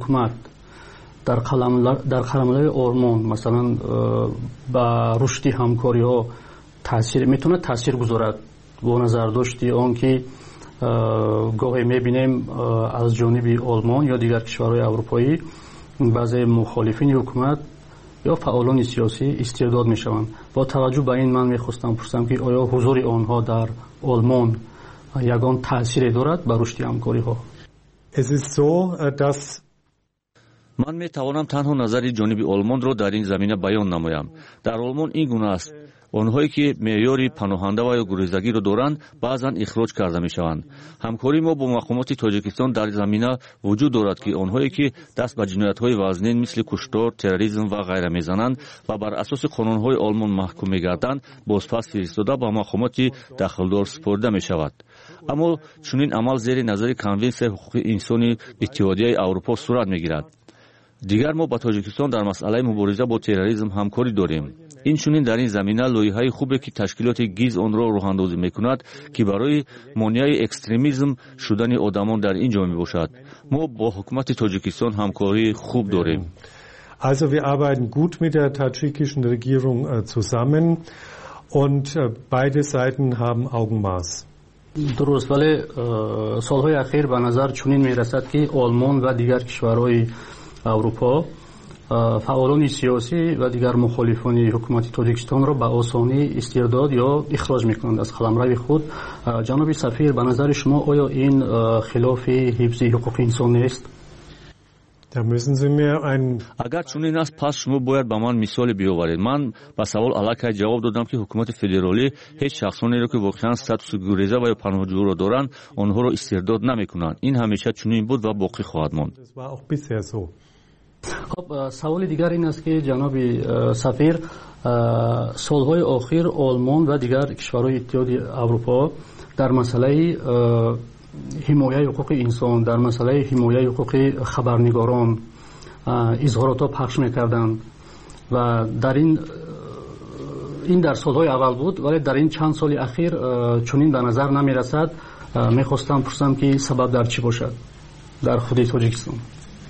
ҳукумат дар қаламлаи олмон масалан ба рушди ҳамкориҳо метавонад таъсир гузорад бо назар дошти он ки гоҳе мебинем аз ҷониби олмон ё дигар кишварҳои аврупоӣ баъзе мухолифини ҳукумат ё фаъолони сиёсӣ истирдод мешаванд. Бо таваҷҷӯҳ ба ин ман мехостам пурсам ки оё ҳузури онҳо дар олмон ягон таъсире дорад ба рушди ҳамкориҳо? ман метавонам танҳо назари ҷониби олмонро дар ин замина баён намоям. Дар олмон ин гуна аст: онҳое ки меъёри паноҳанда ва ё гурезагиро доранд баъзан ихроҷ карда мешаванд. ҳамкории мо бо мақомоти тоҷикистон дар замина вуҷуд дорад ки онҳое ки даст ба ҷиноятҳои вазнин мисли куштор, терроризм ва ғайра мезананд ва бар асоси қонунҳои олмон маҳкум мегарданд, бозпас фиристода ба мақомоти дахлдор супорида мешавад. аммо чунин амал зери назари конвенсияи ҳуқуқи инсони иттиҳодияи аврупо сурат мегирад. дигар мо ба тоҷикистон дар масъалаи мубориза бо терроризм ҳамкорӣ дорем. инчунин дар ин замина лоиҳаи хубе ки ташкилоти ГИЗ онро роҳандозӣ мекунад ки барои монеаи экстремизм шудани одамон дар ин ҷо мебошад. мо бо ҳукумати тоҷикистон ҳамкории хуб дорем. Also wir arbeiten gut mit der tadschikischen Regierung zusammen und beide Seiten haben Augenmaß. дуруст, вале солҳои ахир ба назар чунин мерасад ки олмон ва дигар кишварҳои аврупо фаъолони сиёсӣ ва дигар мухолифони ҳукумати тоҷикистонро ба осонӣ истирдод ё ихроҷ мекунанд аз қаламрави худ. ҷаноби сафир, ба назари шумо оё ин хилофи ҳифзи ҳуқуқи инсон нест? агар чунин аст, пас шумо бояд ба ман мисоле биёваред. ман ба савол аллакай ҷавоб додам ки ҳукумати федералӣ ҳеҷ шахсонеро ки воқеан статуси гуреза ва ё паноҳҷӯро доранд онҳоро истирдод намекунанд. ин ҳамеша чунин буд ва боқӣ хоҳад монд. خب سوال دیگر این است که جناب سفیر سالهای آخر آلمان و دیگر کشورهای اتحادیه اروپا در مسئله حمایت حقوق انسان، در مسئله حمایت حقوق خبرنگاران اظهارات پخش می‌کردند و در این در سالهای اول بود، ولی در این چند سال اخیر چنین به نظر نمی‌رسد. می‌خواستم پرسم که سبب در چی باشد در خود تاجیکستان؟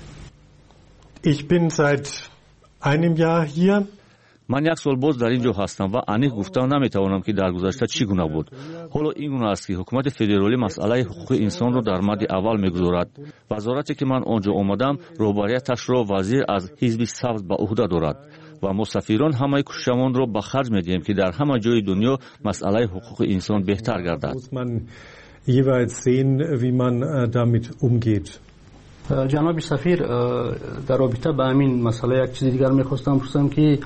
Ich bin seit einem Jahr hier. ман як сол боз дар ин ҷо ҳастам ва аниқ гуфтан наметавонам ки дар гузашта чӣ гуна буд. ҳоло ин гуна аст ки ҳукумати федералӣ масъалаи ҳуқуқи инсонро дар мадди аввал мегузорад. вазорате ки ман он ҷо омадам роҳбарияташро вазир аз ҳизби сабз ба уҳда дорад ва мо сафирон ҳамаи кӯшишамонро ба харҷ медиҳем ки дар ҳама ҷои дунё масъалаи ҳуқуқи инсон беҳтар гардад. jeweils sehen, wie man damit umgeht. جناب سفیر، در رابطه با همین مسئله یک چیز دیگر میخواستم پرسم که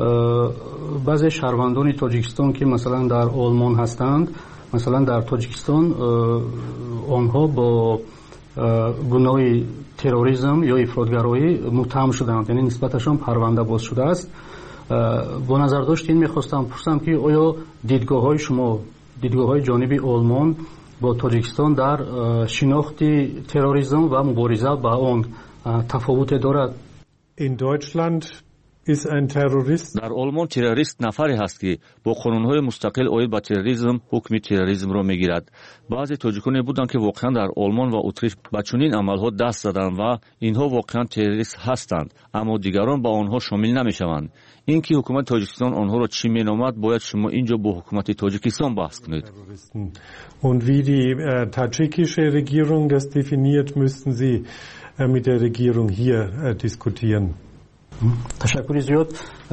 بعضی شهروندان تاجیکستان که مثلا در آلمان هستند، مثلا در تاجیکستان آنها با گناه تروریسم یا افراطگرایی متهم شدند، یعنی نسبتشان پرونده باز شده است. با نظر داشت این میخواستم پرسم که آیا دیدگاه های شما، دیدگاه های جانب آلمان با تاجیکستان در شناخت تروریسم و مبارزه با آن تفاوت دارد؟ In Deutschland ist ein Terrorist. در آلمان تروریست نفری هست که با قانون‌های مستقل آید با تروریسم حکم تروریسم را میگیرد. بعضی تاجیکانی بودند که واقعا در آلمان و اتریش با چنین عملها دست زدند و اینها واقعا تروریست هستند، اما دیگران با آنها شامل نمیشوند. اینکه حکومت تاجیکستان آنها را چی مینامد باید شما اینجا با حکومت تاجیکستان بحث کنید. Und wie die tadschikische Regierung das definiert, müssten Sie mit der Regierung hier diskutieren. تشکر زیاد.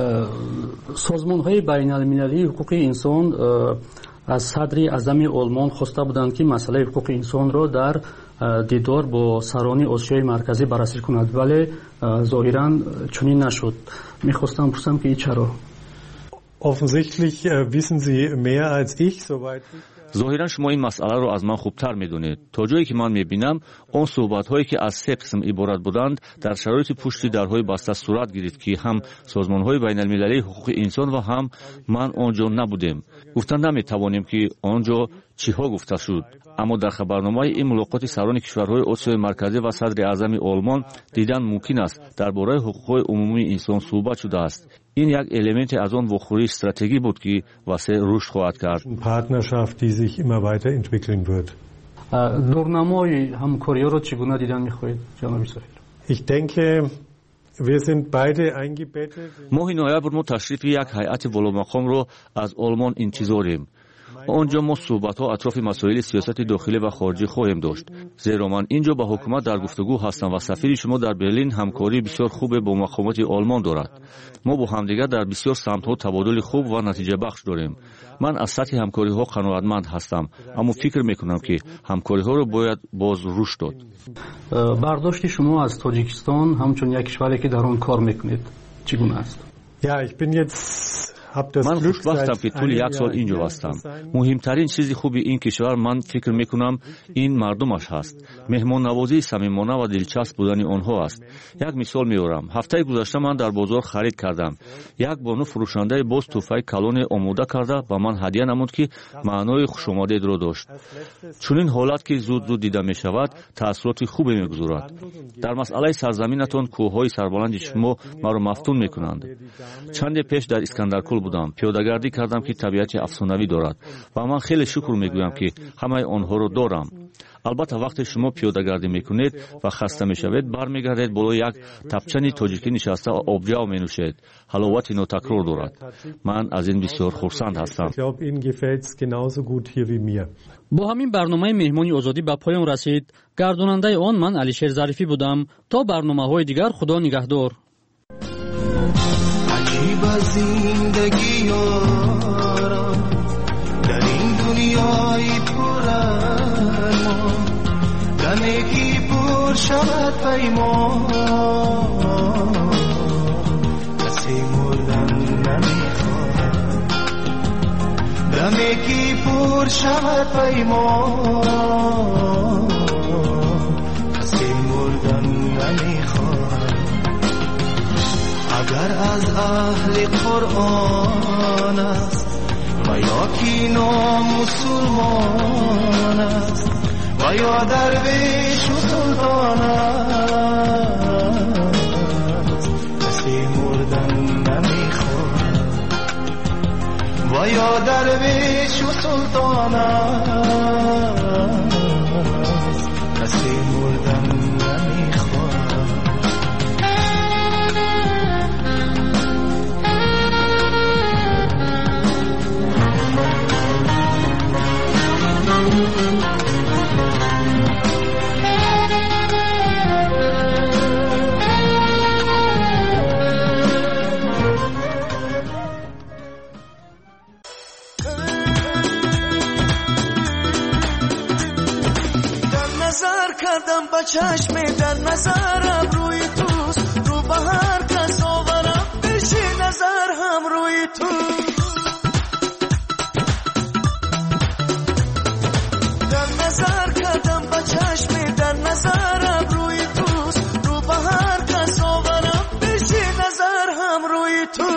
سازمان‌های بین‌المللی حقوق انسان از صدر اعظم آلمان خواسته بودند که مسئله حقوق انسان را در دیدار با سران آسیای مرکزی بررسی کند، ولی ظاهراً چنین نشد. می‌خواستم پرسم که چرا؟ Offensichtlich wissen Sie mehr als ich, soweit ظاهرا شما این مسئله را از من خوبتر میدونید. تا جایی که من میبینم اون صحبت‌هایی که از سه قسم عبارت بودند در شرایط پشت درهای بسته صورت گرفت که هم سازمان‌های بین‌المللی حقوق انسان و هم من آنجا نبودیم. گفتن نمیتوانیم که آنجا چیها گفته شد، اما در خبرنامه این ملاقات سران کشورهای آسیای مرکزی و صدر اعظم آلمان دیدن ممکن است درباره حقوق عمومی انسان صحبت شده است. این یک الیمنت از آن واخوری استراتژی بود که واسه رشد خواهد کرد. Partnerschaft, die sich immer weiterentwickeln wird. دورنمای همکاری را چگونه دیدن می‌خواهید جناب سفیر؟ Ich denke, wir sind beide eingebettet. ماه نوامبر ما تشریف یک هیئت والامقام رو از آلمان انتظاریم. آنجا ما صحبت‌ها اطراف مسائل سیاست داخلی و خارجی خواهیم داشت. زیرا من اینجا با حکومت در گفتگو هستم و سفیر شما در برلین همکاری بسیار خوب با مقامات آلمان دارد. ما با همدیگر در بسیار سمت‌ها تبادل خوب و نتیجه بخش داریم. من از سطح همکاری‌ها قناعتمند هستم، اما فکر می‌کنم که همکاری‌ها رو باید باز رشد داد. برداشت شما از تاجیکستان همچون یک کشوری که در آن کار می‌کنید چگونه است؟ Ja, ich bin jetzt من خوشبختم که طول یک سال اینجا هستم. مهمترین چیز خوبی این کشور من فکر میکنم این مردمش هست. مهمان نوازی صمیمانه و دلچسب بودن آنها است. یک مثال میارم. هفته گذشته من در بازار خرید کردم. یک بانو فروشنده باز تحفه کلون آماده کرده و من هدیه نمود که معنای خوشامدید را داشت. چون این حالت که زود دیده می شود تأثیرات خوبی میگذارد. در مسئله سرزمینتان کوههای سربلند شما مرا مفتون میکنند. چند پیش در اسکندرکل بودم. پیاده‌گردی کردم که طبیعت افسانه‌ای دارد و من خیلی شکر میگویم که همه آنها را دارم. البته وقتی شما پیاده‌گردی میکنید و خسته میشوید برمیگردید بالای یک تپچنی تاجیکی نشسته و آبجو مینوشید. حلاوت ناتکرار دارد. من از این بسیار خرسند هستم. با همین برنامه مهمانی آزادی به پایان رسید. گرداننده آن من علیشیر ظریفی بودم. تا برنامه‌های دیگر خدا نگهدار. عجیب زندگی یارا در این دنیای پر ارمان دمکی پر شود پیمان کسی مردن نمیخواد دمکی پر شود پیمان کسی مردن نمیخواد اگر از اهل قرآن است و یا کی نامسلمان است و یا درویش و سلطان است کسی مردن نمیخواد و یا درویش و سلطان است کسی مردن نمیخواد با چشم در نظرم روی توست رو به هر کس آورم بشی نظر هم روی تو در نظر کردم با چشم در نظرم روی توست رو به هر کس آورم بشی نظر هم روی تو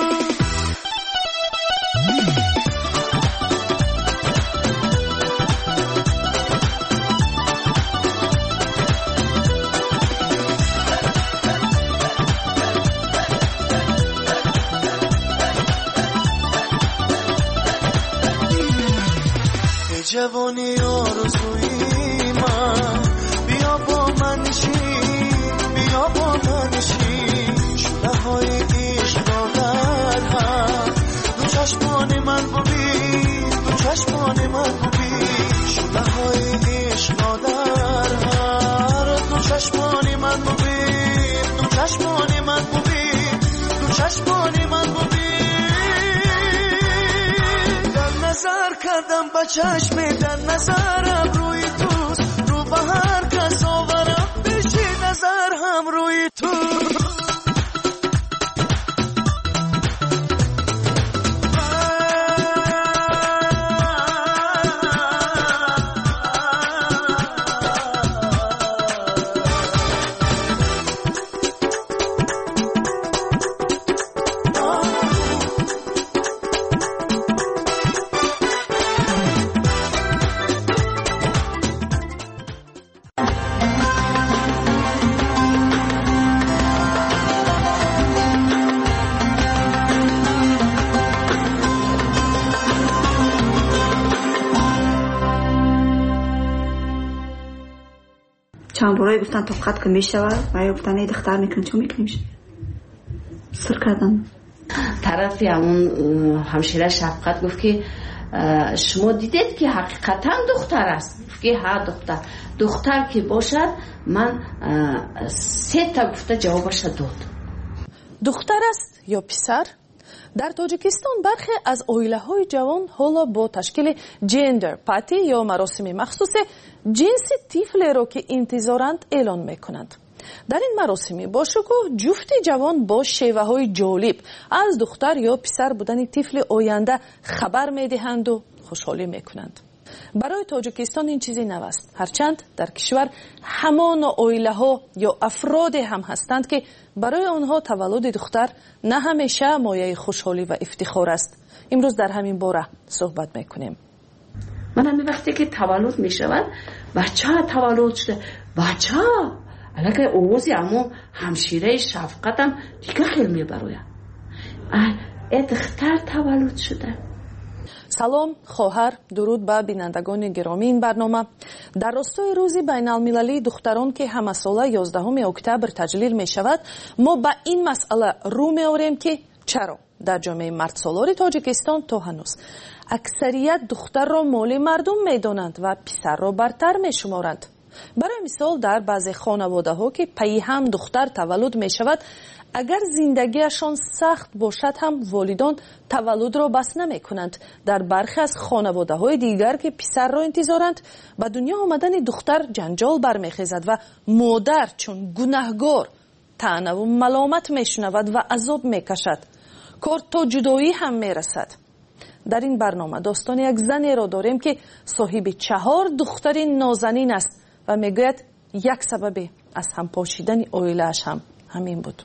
جوانی آرزوی من بیا با من شین بیا با من شین شده های عشق را در هم دو چشمان من ببین دو چشمان من ببین شده های عشق را در هم دو چشمان من ببین دو چشمان من ببین دو چشمان من ببین نظر کردم با چشم در نظرم روی توست رو به هر کس آورم بشی نظر هم روی تو چند بارایی گفتن طاقت که میشود و یا گفتن ای دختر میکنیم چون میکنیم سر کردن. طرفی همون همشیره شفقت گفت که شما دیدید که حقیقتا دختر است؟ گفت که ها دختر که باشد من 3 تا گفته جوابش داد. دختر است یا پسر؟ در تاجیکستان برخی از اویله‌های جوان حالا با تشکیل جندر پاتی یا مراسم مخصوص جنس طفل را که انتظارند اعلان میکنند. در این مراسم با شکوه جفت جوان با شیوه‌های جالب از دختر یا پسر بودن طفل آینده خبر میدهند و خوشحالی میکنند. برای تاجیکستان این چیزی نو است، هرچند در کشور همان اویله‌ها یا افراد هم هستند که برای آنها تولد دختر نه همیشه مایه خوشحالی و افتخار است. امروز در همین باره صحبت میکنیم. من همین وقتی که تولد میشود بچه تولد شده، بچه علاقه اوزی اما همشیره شفقتم دیگه خیلی میبرویم دختر تولد شده. سلام خواهر، درود به بینندگان گرامی این برنامه. در راستای روز بین المللی دختران که همه ساله 11 اکتبر تجلیل می شود، ما به این مسئله رو می آوریم که چرا در جامعه مرد سالار تاجیکستان تا هنوز اکثریت دختر را مال مردم می دانند و پسر را برتر می شمارند. برای مثال در بعضی خانواده ها که پی هم دختر تولد می شود، اگر زندگیشان سخت باشد هم والدان تولد را بس نمی کنند. در برخی از خانواده های دیگر که پسر را انتظارند، به دنیا آمدن دختر جنجال برمیخیزد و مادر چون گناهگار طعنه و ملامت میشنود و عذاب میکشد. کار تا جدایی هم میرسد. در این برنامه داستان یک زنی را داریم که صاحب 4 دختر نازنین است و میگوید یک سبب از هم پاشیدن اویله‌اش هم همین بود.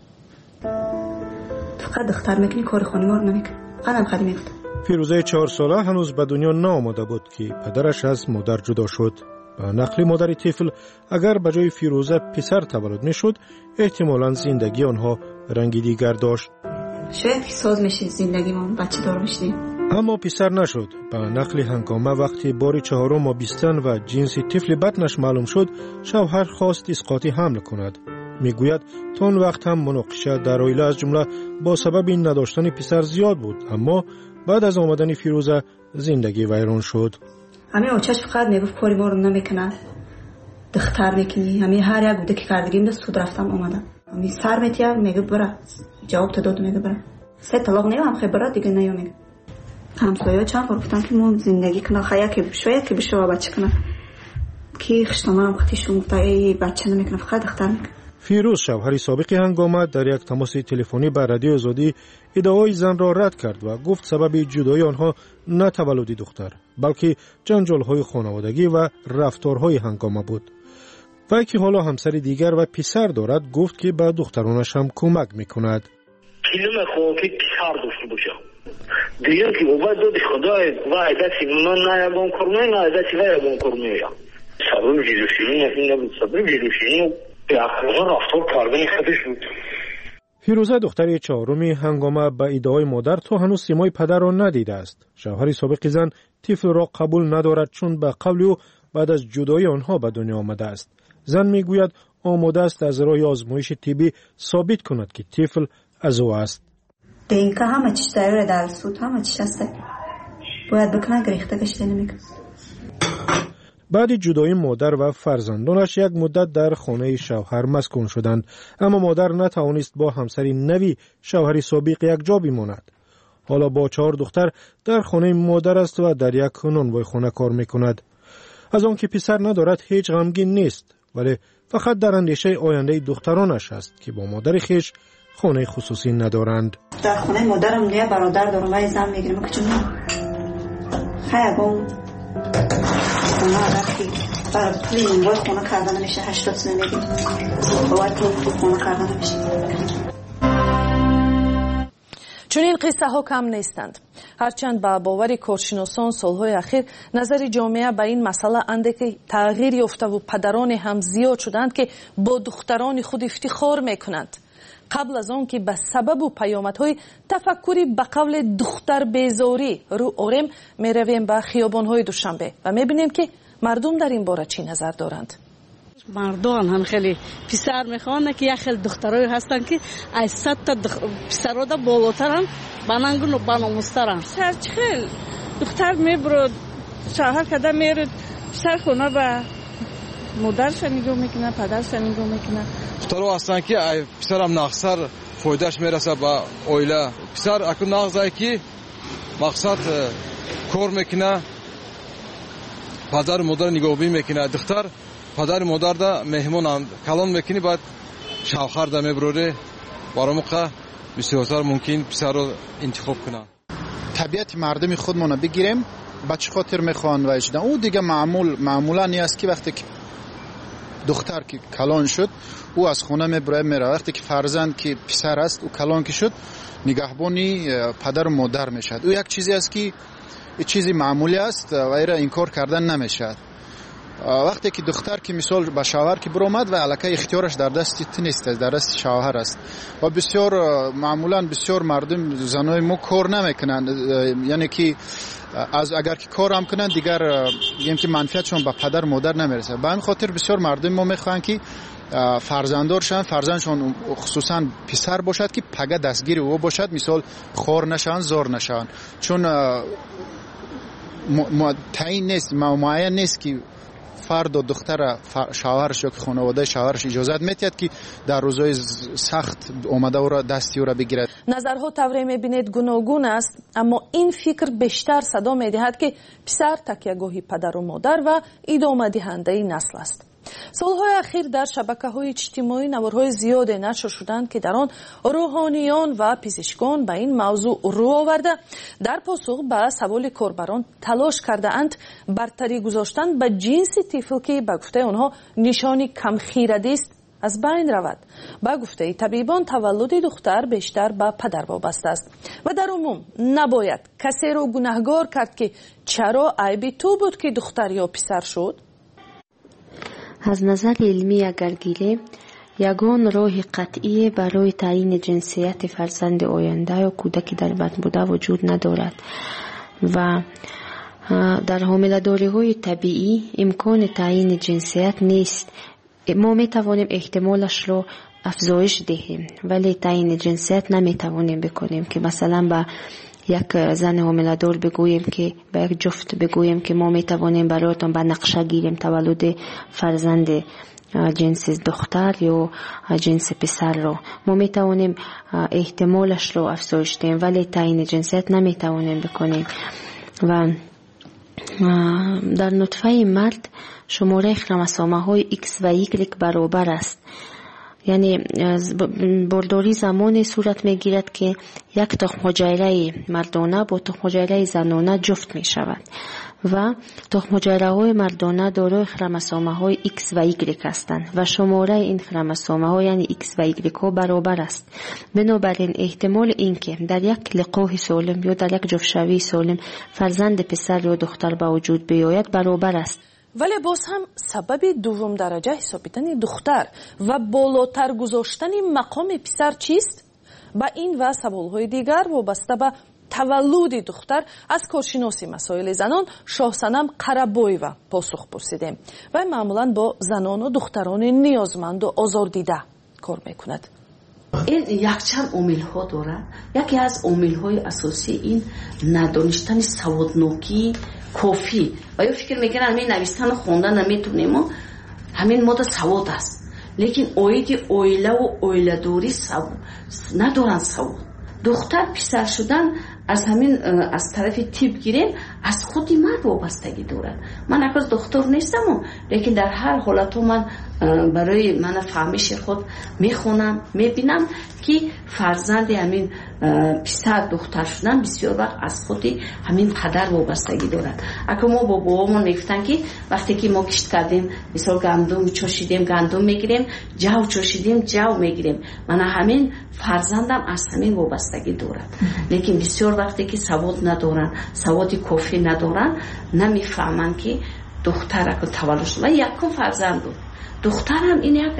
فقط دختر میکنی کار خانه ما رو نمیکنی. قدم خالی میفته. فیروزه 4 ساله هنوز به دنیا نآمده بود که پدرش از مادر جدا شد. به نقل مادر طفل اگر به جای فیروزه پسر تولد میشد، احتمالاً زندگی آنها رنگی دیگر داشت. شاید که ساز میشه زندگی ما بچه دار میشیم. اما پسر نشد. به نقل هنگامه وقتی بار 4 آبستن و جنس طفل بدنش معلوم شد، شوهر خواست اسقاط حمل کند. میگوید تا اون وقت هم مناقشه در عائله از جمله با سبب این نداشتن پسر زیاد بود، اما بعد از آمدن فیروزه زندگی ویران شد. همه اوچش فقط میگفت کاری ما رو نمیکنن، دختر میکنی. همه هر یک بوده که کردگیم ده سود رفتم اومدم. همه سر میتیم میگه برا جواب تو داد میگه برا 3 طلاق نیام خیلی برا دیگه نیام میگه. همسایه چند بار گفتن که ما زندگی کنه خیلی که شاید که بشه بچه کنه کی خشتمام خطیشون گفت ای بچه نمیکنه فقط دختر میکنه. فیروز شوهر سابق هنگامه در یک تماس تلفنی با رادیو آزادی ادعای زن را رد کرد و گفت سبب جدایی آنها نه تولد دختر بلکه جنجال‌های خانوادگی و رفتارهای هنگامه بود. و که حالا همسر دیگر و پسر دارد گفت که به دخترانش هم کمک میکند. کلمه خواه که پسر داشته باشه دیگه که او باید دادش خدای و عدتی من نه یبان کرمه نه عدتی و یبان کرمه سبب جیروشینی نفین نبود سبب جیروشینی رفتار کردن خودش بود. فیروزه دختر 4 هنگامه به ادعای مادر تا هنوز سیمای پدر را ندیده است. شوهر سابق زن طفل را قبول ندارد چون به قول او بعد از جدایی آنها به دنیا آمده است. زن میگوید آماده است از راه آزمایش طبی ثابت کند که طفل از او است. دینکا همه چیز داره در سود همه چیز است. باید بکنن گریخته کشیده نمیکنه. بعد جدایی مادر و فرزندانش یک مدت در خانه شوهر مسکون شدند، اما مادر نتوانست با همسر نوی شوهر سابق یک جا بماند. حالا با 4 دختر در خانه مادر است و در یک نانوای خانه کار میکند. از آن که پسر ندارد هیچ غمگین نیست، ولی فقط در اندیشه آینده دخترانش است که با مادر خیش خانه خصوصی ندارند. در خانه مادرم نه برادر دارم و زن میگیرم که چون خیابون خونه رفتی برای پلی نوای خونه کردن میشه 80 زندگی باید تو خونه کردن میشه. چون این قصه ها کم نیستند. هرچند با باور کارشناسان سالهای اخیر نظر جامعه به این مسئله اندکی تغییر یافته و پدران هم زیاد شدند که با دختران خود افتخار میکنند. قبل از آن که به سبب و پیامدهای تفکری به قول دختر بیزاری رو آریم میرویم به خیابانهای دوشنبه و میبینیم که مردم در این باره چی نظر دارند. مردان هم خیلی پسر میخوان که یک خیلی دخترای هستن که از 100 تا پسرا دا بالاترن بنانگون و بناموسترن. پسر خیلی دختر میبرد شوهر کده میرد پسر خونه به مادرش نگاه میکنه پدرش نگاه میکنه. دخترها هستن که پسر هم نقصر فایدهش میرسه به اویله. پسر اکنون نقصه که مقصد کار میکنه پدر مادر نگاهبین میکنه. دختر پدر مادر دا مهمون کلان میکنی بعد شوهر دا میبروره برای موقع بسیار ممکن پسر رو انتخاب کنه. طبیعت مردم خودمون بگیریم بچه خاطر میخوان و اجدا او دیگه معمولا نیست که وقتی که دختر که کلان شد او از خونه میبره میره. وقتی که فرزند که پسر است او کلان که شد نگهبانی پدر و مادر میشد. او یک چیزی است که چیزی معمولی است و ایره انکار کردن نمیشد. وقتی که دختر که مثال با شوهر که برآمد و الکی اختیارش در دست تو نیست در دست شوهر است و بسیار معمولا بسیار مردم زنای ما کار نمیکنن یعنی که از اگر که کار هم کنن دیگر یعنی که منفعتشون به پدر مادر نمیرسه. به همین خاطر بسیار مردم ما میخوان که فرزندشون فرزندشون خصوصا پسر باشد که پگه دستگیر او باشد مثال خور نشن زار نشن چون تعیین نیست معین نیست که فرد و دختر شوهرش یا خانواده شوهرش اجازت میتید که در روزهای سخت اومده او را دستی او را بگیرد. نظرها طوری میبینید گوناگون است اما این فکر بیشتر صدا میدهد که پسر تکیهگاهی پدر و مادر و ادامه دهنده نسل است. سالهای اخیر در شبکه‌های اجتماعی نوارهای زیاد نشر شدند که در آن روحانیان و پزشکان به این موضوع رو آورده در پاسخ به سوال کاربران تلاش کرده اند برتری گذاشتن به جنس طفل که به گفته آنها نشانی کم خیرگی است از بین رود. به گفته طبیبان تولد دختر بیشتر به پدر وابسته است و در عموم نباید کسی را گناهکار کرد که چرا عیب تو بود که دختر یا پسر شد. از نظر علمی اگر گیریم یگان راه قطعی برای تعیین جنسیت فرزند آینده یا کودکی در بطن بوده وجود ندارد و در حامله‌داری‌های طبیعی امکان تعیین جنسیت نیست. ما می توانیم احتمالش رو افزایش دهیم ولی تعیین جنسیت نمی توانیم بکنیم که مثلا با یک زن حامله‌دار بگوییم که با یک جفت بگوییم که ما می توانیم برایتان به نقشه گیریم تولد فرزند جنس دختر یا جنس پسر رو. ما می توانیم احتمالش رو افزایش دهیم ولی تعیین جنسیت نمی توانیم بکنیم. و در نطفه مرد شماره خروموسوم‌های X و Y برابر است. یعنی بارداری زمانی صورت میگیرد که یک تخم حجره مردانه با تخم حجره زنانه جفت می شود و تخم حجره های مردانه دارای خروموسوم های X و Y هستند و شماره این خروموسوم ها یعنی X و Y ها برابر است. بنابراین احتمال اینکه در یک لقاح سالم یا در یک جفت‌شوی سالم فرزند پسر یا دختر به وجود بیاید برابر است. ولی باز هم سبب دوم درجه حسابیدن دختر و بالاتر گذاشتن مقام پسر چیست؟ با این و سوالهای دیگر وابسته به تولد دختر از کارشناس مسائل زنان شاهصنم قره‌بویeva پاسخ پرسیدیم و معمولا با زنان و دختران نیازمند و آزاردیده کار میکند. این یکچند عامل ها داره. یکی از عامل های اساسی این ندانستن سوادناکی کافی و یا فکر میکنن می نویسن و خوندن نمیتونیم همین ماده سواد است لیکن اویدی اویله و اویله دوری ندارن سواد. دختر پسر شدن از همین از طرف تیپ گیریم از خودی مرد وابستگی دارد. من اگر دکتر نیستم لیکن در هر حالت من برای من فهمیش خود میخونم میبینم که فرزند همین پسر دختر شدن بسیار وقت از خودی همین قدر وابستگی دارد. اگر ما با بابامون میگفتن که وقتی که ما کشت کردیم مثلا گندم چاشیدیم گندم میگیریم جو چاشیدیم جو میگیریم من همین فرزندم از همین وابستگی دارد. لیکن بسیار وقتی که سواد ندارن سواد کافی ندارن نمیفهمن که دختر اگه تولد شد و یکم فرزند بود دخترم این یک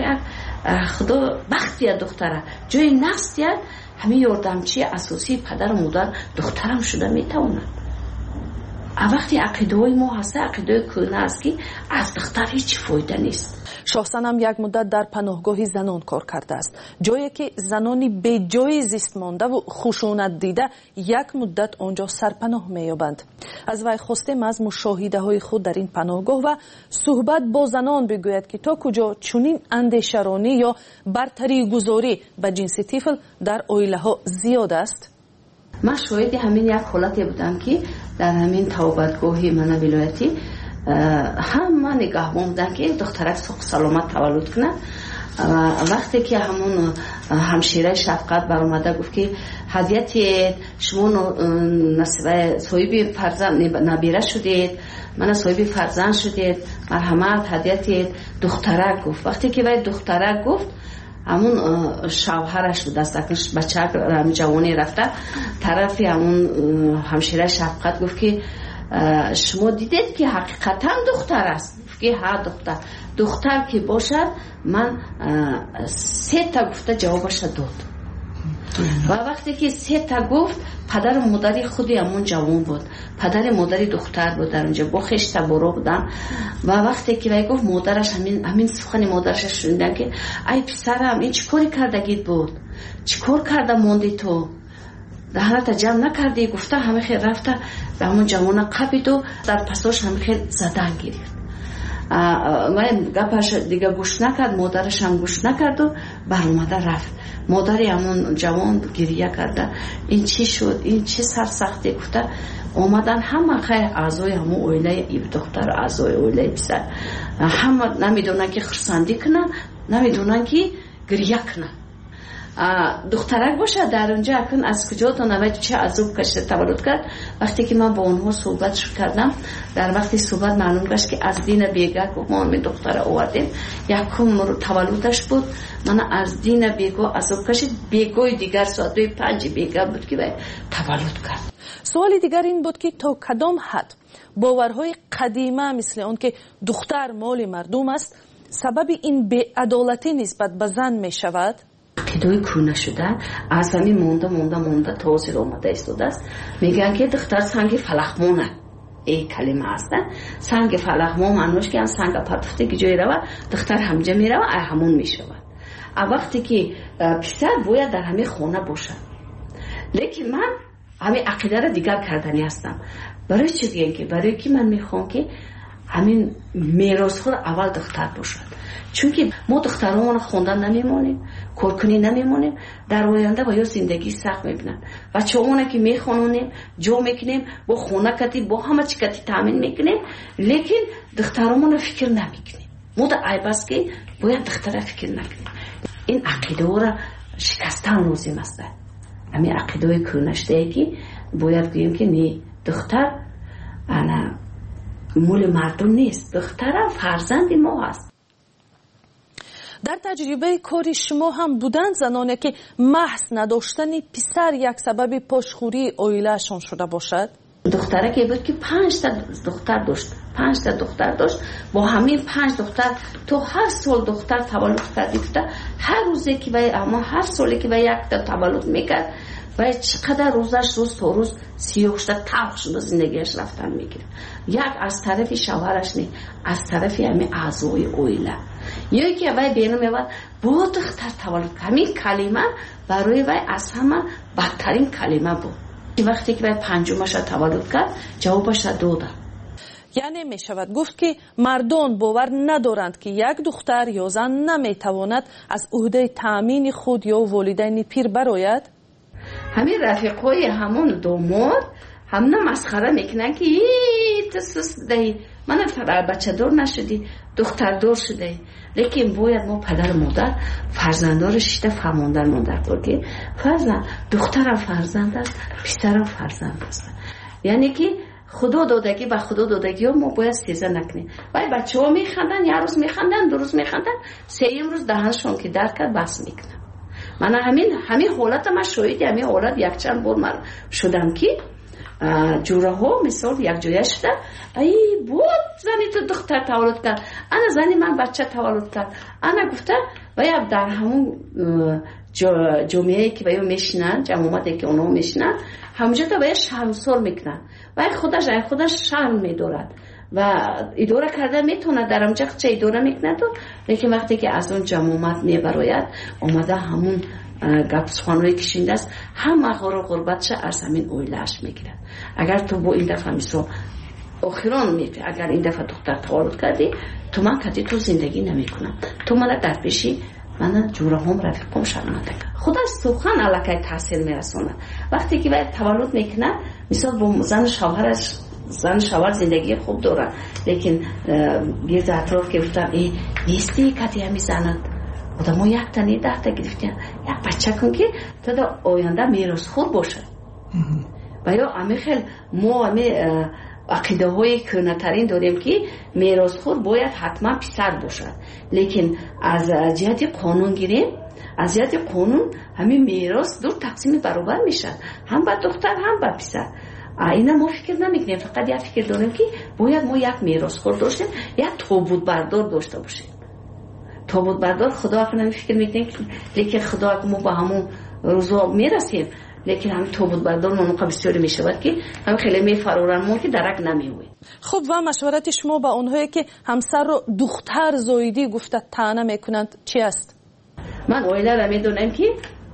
خدا بختیه دختره جای نقصیت همین یاردمچی اساسی پدر و مادر دخترم شده میتواند. وقتی عقیده ما هست عقیده کهنه است که از دختر هیچ فایده نیست. شاهسنم یک مدت در پناهگاه زنان کار کرده است، جایی که زنانی به جای زیست مانده و خشونت دیده یک مدت آنجا سرپناه می‌یابند. از وی خواستیم از مشاهده های خود در این پناهگاه و صحبت با زنان بگوید که تا کجا چنین اندیشرانی یا برتری گذاری به جنس طفل در عائله ها زیاد است. من شاهد همین یک حالتی بودم که در همین توبتگاهی من ولایتی همه نگهبان بودن که دخترک سوق سلامت تولد کنه. وقتی که همون همشیره شفقت برآمده گفت که هدیت شما نصیب صاحب فرزند نبیره شدید، من صاحب فرزند شدید، مرحمت هدیت دخترک گفت. وقتی که وای دخترک گفت همون شوهرش بود، دستکش بچه همین جوانی رفته طرفی همون همشیره شفقت گفت که شما دیدید که حقیقتا دختر است؟ که ها دختر که باشد من 3 تا گفته جوابش داد. و وقتی که 3 تا گفت پدر و مادری خودی همون جوان بود، پدر مادری دختر بود در اونجا با خشت برو بودن. و وقتی که وی گفت مادرش همین سخن مادرش شنیدن که ای پسرم این چی کاری کردگید بود، چی کار کرده موندی تو، دهنت جمع نکردی؟ گفته همه خیلی رفته به همون جوان قبید و در پساش همه خیلی زدن گرفت. من گپش دیگه گوش نکرد، مادرش هم گوش نکرد و برآمده رفت. مادری همون جوان گریه کرده این چی شد، این چه سرسختی. گفته اومدن همه خیلی اعضای همون عائله ای دختر، اعضای عائله پسر همه نمیدونن که خرسندی کنن، نمیدونن که گریه کنن. دخترک باشه در اونجا اکن از کجا تا نوید چه عذاب کشته تولد کرد. وقتی که من با اونها صحبت کردم در وقتی صحبت معلوم گشت که از دین بیگا که ما می دختر آوردیم یکم تولدش بود، من از دین بیگا عذاب کشید. بیگای دیگر ساعت 5 بیگا بود که تولد کرد. سوال دیگر این بود که تا کدام حد باورهای قدیمه مثل اون که دختر مال مردم است سبب این بی‌عدالتی نسبت به زن می شود؟ عقیده کهنه شده از همین مونده تازه آمده ایستاده است. میگن که دختر سنگ فلخمونه، این کلمه است. سنگ فلخمون معنیش که سنگ پرتفته که جایی روه دختر همجا میروه همون میشود. وقتی که پسر باید در همین خونه باشد. لیکن من همین عقیده را دیگر کردنی هستم. برای چی دیگه؟ که برای که من میخوام که همین میراث خود اول دختر باشد. چون که ما دختران خوندن نمیمونیم، کارکنی نمیمونیم، در آینده با یا زندگی سخت میبینن. بچه‌مون که میخونونیم، جو میکنیم، با خونه کتی با همه چی کتی تامین میکنیم، لیکن دخترمون فکر نمیکنیم. ما در عیب است که باید دختر فکر نکنیم. این عقیده را شکستن لازم است. همین عقیده کهنه شده که باید گوییم که نه، دختر انا مول مردم نیست، دختر فرزند ما هست. در تجربه کاری شما هم بودند زنانی که محض نداشتن پسر یک سبب پاشخوری عائله‌شان شده باشد؟ دختره که بود که 5 تا دختر داشت، 5 تا دختر داشت. با همین 5 دختر تو هر سال دختر تولد کردی. هر روزی که وای اما هر سالی که وای یک تا تولد میکرد و چقدر روز تا روز سیاه شده، تلخ شده، زندگیش رفتن میگیره. یک از طرف شوهرش نه، از طرف همین اعضای عائله. یکی که وای بینم میاد با دختر تولد کرد. همین کلمه برای وای از همه بدترین کلمه بود. وقتی که وای 5مش تولد کرد جوابش دادم. یعنی می شود گفت که مردان باور ندارند که یک دختر یا زن نمیتواند از عهده تامین خود یا والدین پیر برآید. همین رفیقای همون دومار همنا مسخره میکنن که تو سست دهی، من بچه دار نشدی، دختر دار شده. لیکن باید ما پدر مادر فرزندان رشته فرماندن مادر که فرزند دخترم فرزند است، پسرم فرزند است. یعنی که خدا دادگی و خدا دادگی ها ما باید سیزه نکنیم. ولی بچه ها میخندن، یه روز میخندن، 2 روز میخندن، 3 روز دهنشون که در کرد بس میکنن. من همین حالت ما شاید همین حالت یک چند بار من شدم که جوره ها مثال یک جایه شده ای بود زنی تو دختر تولد کرد، انا زنی من بچه تولد کرد، انا گفته باید در همون جمعه که باید میشنن، جمعیتی که اونها میشنن، همونجا تا باید شرمسار میکنن و خودش شرم میدارد و اداره کرده میتونه در اونجا چه اداره میکنه تو، لیکن وقتی که از اون جمعیت میبراید اومده همون گپ سخنوی کشیده است، همه غربتش از همین اویلهش میگیره. اگر تو با این دفعه مثلا آخران میگه اگر این دفعه دختر تولد کردی تو من کردی تو زندگی نمیکنم، تو من در پیشی من جوره هم رفیقم شرمنده کرد. خودش سخن علاقه تاثیر میرسونه. وقتی که باید تولد میکنه مثلا با زن شوهر زندگی خوب داره، لیکن گرد اطراف که گفتم ای نیستی کتی همی زند آدم ها یک تنی 10 تا گرفتن یک بچه کن که تا دا آینده میراث خور باشه و یا امی خیل ما امی عقیده های کنترین داریم که میراث خور باید حتما پسر باشد، لیکن از جهت قانون گیریم، از جهت قانون همین میراث دو تقسیم برابر میشن، هم با دختر هم با پسر. اینا ما فکر نمیکنیم، فقط یک فکر داریم که باید ما یک میراث خور داشتیم، یک تابوت بردار داشته باشیم. تابوت بردار خدا که نمیفکر میکنیم، لیکن خدا که ما با همون روزا میرسیم، لیکن همین تابوت بردار منوقع بسیاری میشود که هم خیلی میفرورن ما که درک نمیوید. خب و مشورت شما با اونهایی که همسر رو دختر زاییدی گفته طعنه میکنند چی است؟ من اویله را میدونم که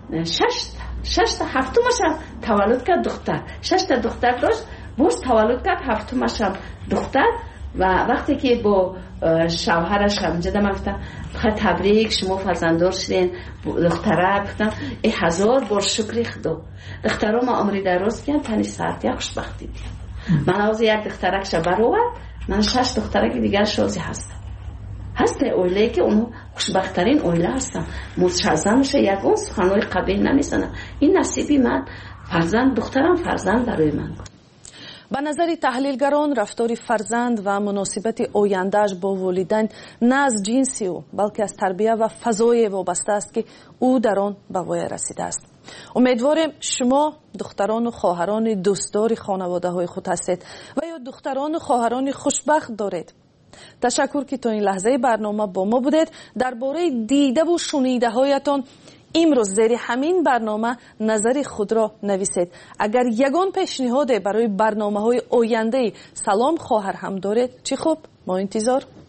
6 تا 7 ماشم تولد کرد دختر، 6 تا دختر داشت باز تولد کرد 7 ماشم دختر و وقتی که با شوهرش هم جدا گفتم بخیر تبریک شما فرزنددار شدین دختره، گفتم 1000 بار شکر خدا. دخترها ما عمری دراز کردن تنی ساعت یک خوشبختی دید. من از یک دخترکش برآورد، من 6 دخترک دیگر شازی هستم. هست اویله که اونو خوشبخترین اویله هستم. متشزنش یکون سخنوی قبیل نمیزنم. این نصیبی من فرزند دخترم فرزند برای من بود. به نظر تحلیلگران رفتار فرزند و مناسبت آیندهش با والدین نه از جنسی او بلکه از تربیت و فضای وابسته است که او در آن به وای رسیده است. امیدواریم شما دختران و خواهران دوستدار خانواده های خود هستید و یا دختران و خواهران خوشبخت دارید. تشکر که تا این لحظه برنامه با ما بودید. درباره دیده و شنیده هایتان امروز زیر همین برنامه نظر خود را نویسید. اگر یگان پیشنهاد برای برنامه های آینده سلام خواهر هم دارید چه خوب، ما انتظار